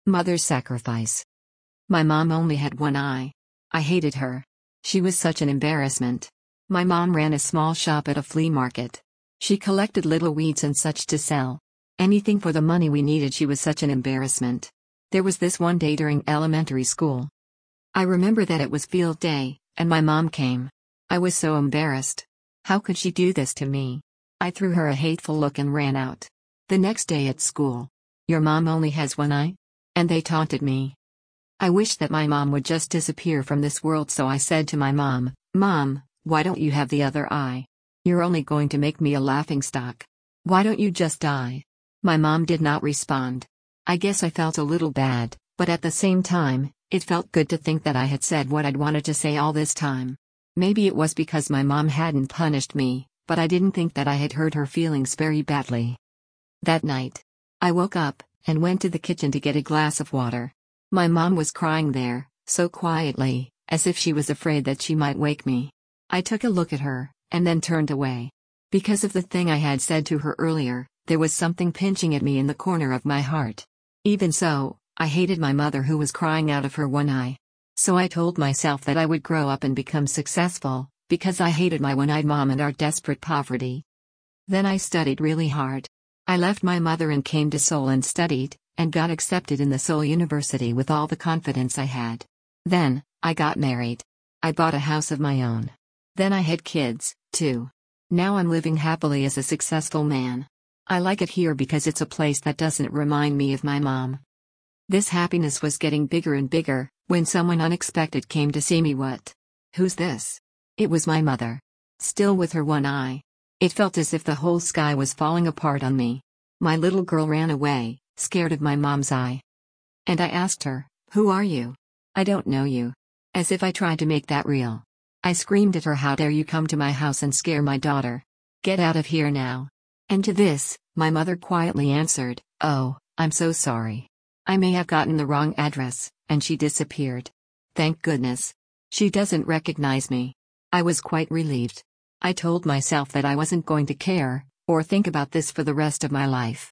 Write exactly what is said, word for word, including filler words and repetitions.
Mother's sacrifice. My mom only had one eye. I hated her. She was such an embarrassment. My mom ran a small shop at a flea market. She collected little weeds and such to sell. Anything for the money we needed. She was such an embarrassment. There was this one day during elementary school. I remember that it was field day, and my mom came. I was so embarrassed. How could she do this to me? I threw her a hateful look and ran out. The next day at school. Your mom only has one eye? And they taunted me. I wished that my mom would just disappear from this world, so I said to my mom, "Mom, why don't you have the other eye? You're only going to make me a laughingstock. Why don't you just die?" My mom did not respond. I guess I felt a little bad, but at the same time, it felt good to think that I had said what I'd wanted to say all this time. Maybe it was because my mom hadn't punished me, but I didn't think that I had hurt her feelings very badly. That night, I woke up and went to the kitchen to get a glass of water. My mom was crying there, so quietly, as if she was afraid that she might wake me. I took a look at her, and then turned away. Because of the thing I had said to her earlier, there was something pinching at me in the corner of my heart. Even so, I hated my mother who was crying out of her one eye. So I told myself that I would grow up and become successful, because I hated my one-eyed mom and our desperate poverty. Then I studied really hard. I left my mother and came to Seoul and studied, and got accepted in the Seoul University with all the confidence I had. Then, I got married. I bought a house of my own. Then I had kids, too. Now I'm living happily as a successful man. I like it here because it's a place that doesn't remind me of my mom. This happiness was getting bigger and bigger, when someone unexpected came to see me. What? Who's this? It was my mother. Still with her one eye. It felt as if the whole sky was falling apart on me. My little girl ran away, scared of my mom's eye. And I asked her, "Who are you? I don't know you." As if I tried to make that real. I screamed at her, "How dare you come to my house and scare my daughter? Get out of here now." And to this, my mother quietly answered, "Oh, I'm so sorry. I may have gotten the wrong address," and she disappeared. Thank goodness. She doesn't recognize me. I was quite relieved. I told myself that I wasn't going to care, or think about this for the rest of my life.